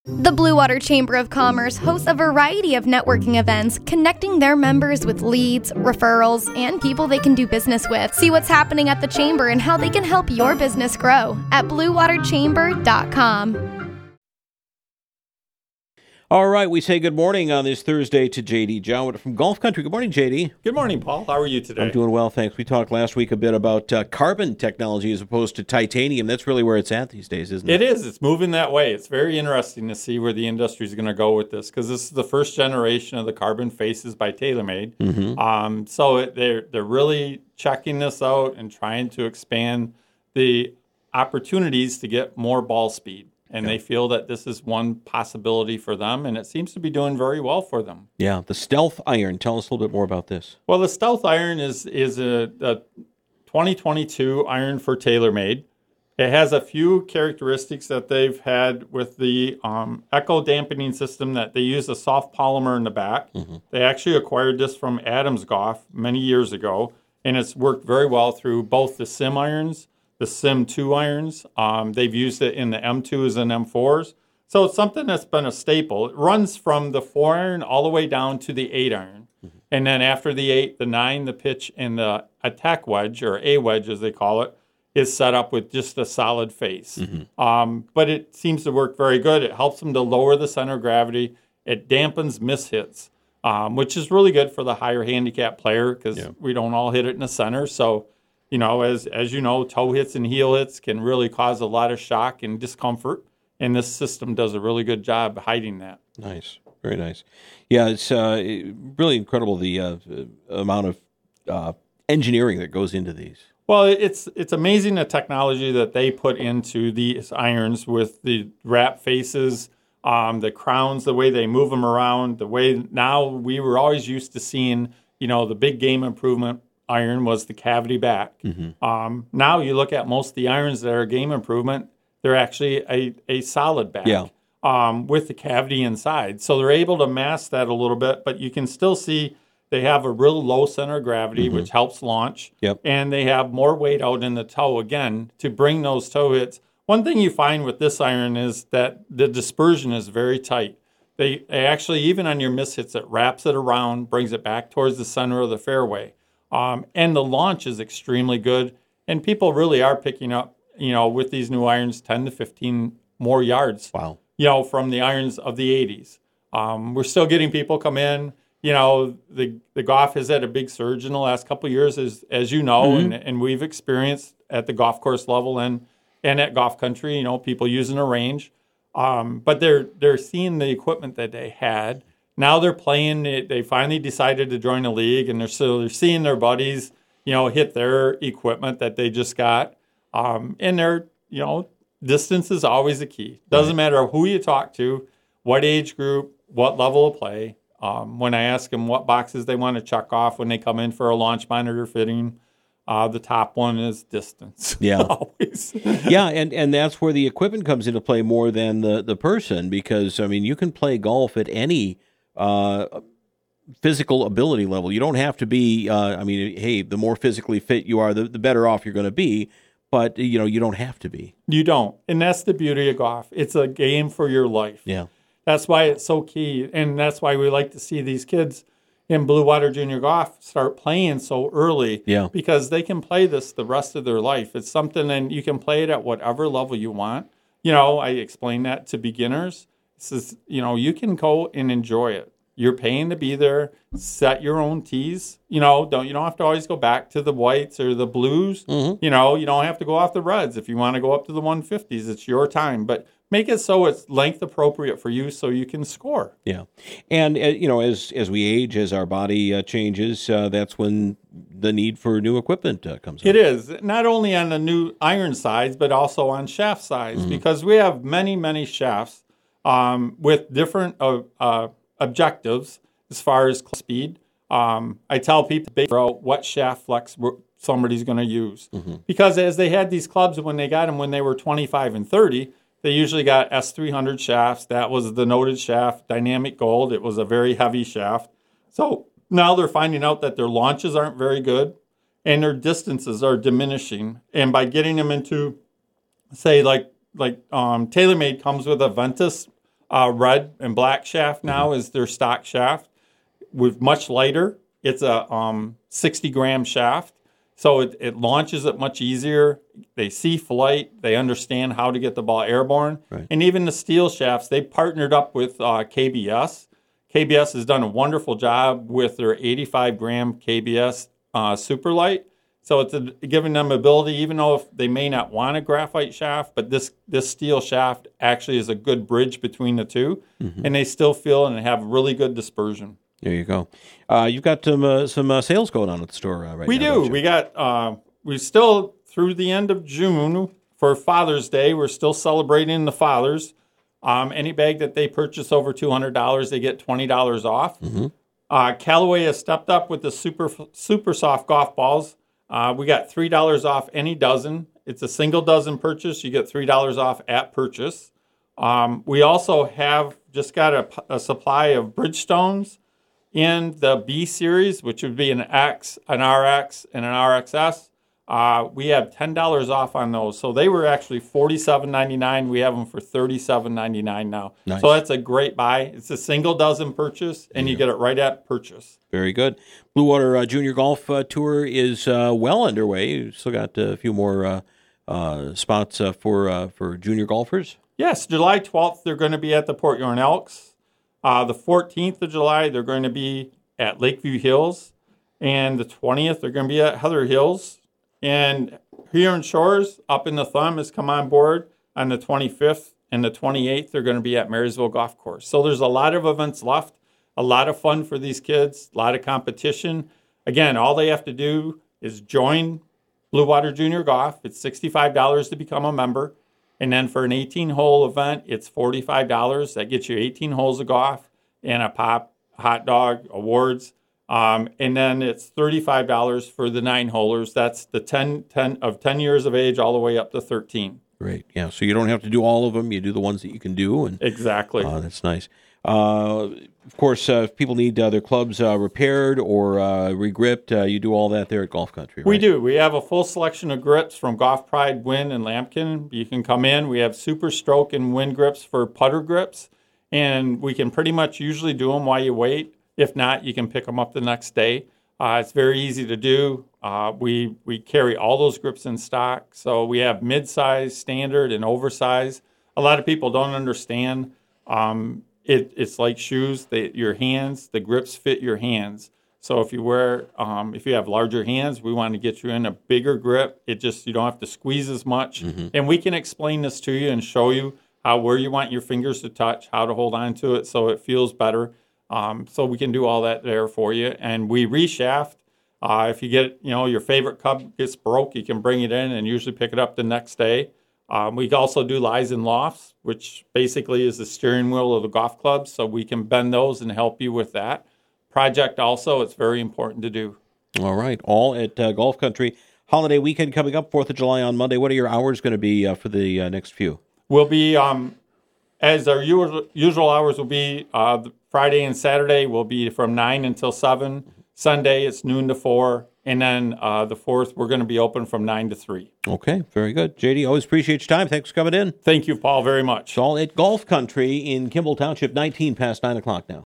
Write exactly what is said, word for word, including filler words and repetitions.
The Blue Water Chamber of Commerce hosts a variety of networking events, connecting their members with leads, referrals, and people they can do business with. See what's happening at the Chamber and how they can help your business grow at blue water chamber dot com. All right, we say good morning on this Thursday to J D Jowett from Golf Country. Good morning, J D. Good morning, Paul. How are you today? I'm doing well, thanks. We talked last week a bit about uh, carbon technology as opposed to titanium. That's really where it's at these days, isn't it? It is. It's moving that way. It's very interesting to see where the industry is going to go with this, because this is the first generation of the carbon faces by TaylorMade. Mm-hmm. Um, so it, they're they're really checking this out and trying to expand the opportunities to get more ball speed. And yeah. They feel that this is one possibility for them, and it seems to be doing very well for them. Yeah, the Stealth Iron. Tell us a little bit more about this. Well, the Stealth Iron is is a, a twenty twenty-two iron for TaylorMade. It has a few characteristics that they've had with the um, echo dampening system, that they use a soft polymer in the back. Mm-hmm. They actually acquired this from Adams Golf many years ago, and it's worked very well through both the Sim irons, the Sim two irons. Um, they've used it in the M twos and M fours. So it's something that's been a staple. It runs from the four iron all the way down to the eight iron. Mm-hmm. And then after the eight, the nine, the pitch, and the attack wedge, or A wedge as they call it, is set up with just a solid face. Mm-hmm. Um, but it seems to work very good. It helps them to lower the center of gravity. It dampens mishits, um, which is really good for the higher handicap player, because yeah. we don't all hit it in the center. So, you know, as as you know, toe hits and heel hits can really cause a lot of shock and discomfort, and this system does a really good job hiding that. Nice, very nice. Yeah, it's uh, really incredible the uh, amount of uh, engineering that goes into these. Well, it's it's amazing the technology that they put into these irons with the wrap faces, um, the crowns, the way they move them around, the way now we were always used to seeing, you know, the big game improvement iron was the cavity back. Mm-hmm. Um, now you look at most of the irons that are game improvement, they're actually a, a solid back yeah. um, with the cavity inside. So they're able to mask that a little bit, but you can still see they have a real low center of gravity, mm-hmm. which helps launch. Yep. And they have more weight out in the toe, again, to bring those toe hits. One thing you find with this iron is that the dispersion is very tight. They, they actually, even on your mishits, it wraps it around, brings it back towards the center of the fairway. Um, and the launch is extremely good. And people really are picking up, you know, with these new irons, ten to fifteen more yards. Wow. You know, from the irons of the eighties. Um, we're still getting people come in. You know, the the golf has had a big surge in the last couple of years, as as you know, mm-hmm. and, and we've experienced at the golf course level and, and at Golf Country, you know, people using a range. Um, but they're they're seeing the equipment that they had. Now they're playing. They finally decided to join a league, and they're so they're seeing their buddies, you know, hit their equipment that they just got. Um, and they're, you know, distance is always a key. Doesn't right. matter who you talk to, what age group, what level of play. Um, when I ask them what boxes they want to check off when they come in for a launch monitor fitting, uh, the top one is distance. Yeah, always. yeah, and, and that's where the equipment comes into play more than the, the person, because I mean you can play golf at any uh, physical ability level. You don't have to be. Uh, I mean, hey, the more physically fit you are, the, the better off you're going to be. But you know, you don't have to be. You don't, and that's the beauty of golf. It's a game for your life. Yeah. That's why it's so key, and that's why we like to see these kids in Blue Water Junior Golf start playing so early, yeah. because they can play this the rest of their life. It's something, and you can play it at whatever level you want. You know, I explain that to beginners. This is, you know, you can go and enjoy it. You're paying to be there. Set your own tees. You know, don't you don't have to always go back to the whites or the blues. Mm-hmm. You know, you don't have to go off the reds. If you want to go up to the one fifties, it's your time. But make it so it's length appropriate for you, so you can score. Yeah, and uh, you know, as as we age, as our body uh, changes, uh, that's when the need for new equipment uh, comes up. It is not only on the new iron sides, but also on shaft sides, mm-hmm. because we have many many shafts um, with different uh, uh, objectives as far as speed. Um, I tell people to figure out what shaft flex somebody's going to use, mm-hmm. because as they had these clubs when they got them when they were twenty-five and thirty. They usually got S three hundred shafts. That was the noted shaft, Dynamic Gold. It was a very heavy shaft. So now they're finding out that their launches aren't very good and their distances are diminishing. And by getting them into, say, like like um, TaylorMade comes with a Ventus Uh, red and black shaft now is their stock shaft. With much lighter, it's a um, sixty gram shaft. So it, it launches it much easier. They see flight. They understand how to get the ball airborne. Right. And even the steel shafts, they partnered up with uh, K B S. K B S has done a wonderful job with their eighty-five gram K B S uh, Superlight. So it's a, giving them ability, even though if they may not want a graphite shaft, but this, this steel shaft actually is a good bridge between the two. Mm-hmm. And they still feel and have really good dispersion. There you go. Uh, you've got some uh, some uh, sales going on at the store uh, right we now. We do. We got. Uh, we still through the end of June for Father's Day. We're still celebrating the fathers. Um, any bag that they purchase over two hundred dollars, they get twenty dollars off. Mm-hmm. Uh, Callaway has stepped up with the super super soft golf balls. Uh, we got three dollars off any dozen. It's a single dozen purchase. You get three dollars off at purchase. Um, we also have just got a, a supply of Bridgestones in the B series, which would be an X, an R X, and an R X S. Uh, we have ten dollars off on those. So they were actually forty-seven ninety-nine. We have them for thirty-seven ninety-nine now. Nice. So that's a great buy. It's a single dozen purchase, and yeah. you get it right at purchase. Very good. Blue Water uh, Junior Golf uh, Tour is uh, well underway. You've still got a few more uh, uh, spots uh, for uh, for junior golfers. Yes, July twelfth, they're going to be at the Port Huron Elks. Uh, the fourteenth of July, they're going to be at Lakeview Hills. And the twentieth, they're going to be at Heather Hills. And Huron Shores, up in the Thumb, has come on board on the twenty-fifth. And the twenty-eighth, they're going to be at Marysville Golf Course. So there's a lot of events left, a lot of fun for these kids, a lot of competition. Again, all they have to do is join Blue Water Junior Golf. It's sixty-five dollars to become a member. And then for an eighteen-hole event, it's forty-five dollars. That gets you eighteen holes of golf and a pop, hot dog, awards. Um, and then it's thirty-five dollars for the nine-holers. That's the ten, ten of ten years of age all the way up to thirteen. Great. Yeah, so you don't have to do all of them. You do the ones that you can do. And exactly. Uh, that's nice. Uh, of course, uh, if people need uh, their clubs uh, repaired or uh, regripped, uh, you do all that there at Golf Country, right? We do. We have a full selection of grips from Golf Pride, Win, and Lampkin. You can come in. We have Super Stroke and Win grips for putter grips, and we can pretty much usually do them while you wait. If not, you can pick them up the next day. Uh, it's very easy to do. Uh, we we carry all those grips in stock, so we have mid-size, standard, and oversized. A lot of people don't understand. Um, It, it's like shoes. They, your hands, the grips fit your hands. So if you wear, um, if you have larger hands, we want to get you in a bigger grip. It just, you don't have to squeeze as much. Mm-hmm. And we can explain this to you and show you how, where you want your fingers to touch, how to hold on to it so it feels better. Um, so we can do all that there for you. And we reshaft. Uh, if you get, you know, your favorite club gets broke, you can bring it in and usually pick it up the next day. Um, we also do lies and lofts, which basically is the steering wheel of the golf club, so we can bend those and help you with that. Project also, it's very important to do. All right, all at uh, Golf Country. Holiday weekend coming up, fourth of July on Monday. What are your hours going to be uh, for the uh, next few? We'll be, um, as our usual, usual hours will be, uh, Friday and Saturday will be from nine until seven. Sunday, it's noon to four. And then uh, the fourth, we're going to be open from nine to three. Okay, very good. J D, always appreciate your time. Thanks for coming in. Thank you, Paul, very much. It's all at Golf Country in Kimball Township, nineteen past nine o'clock now.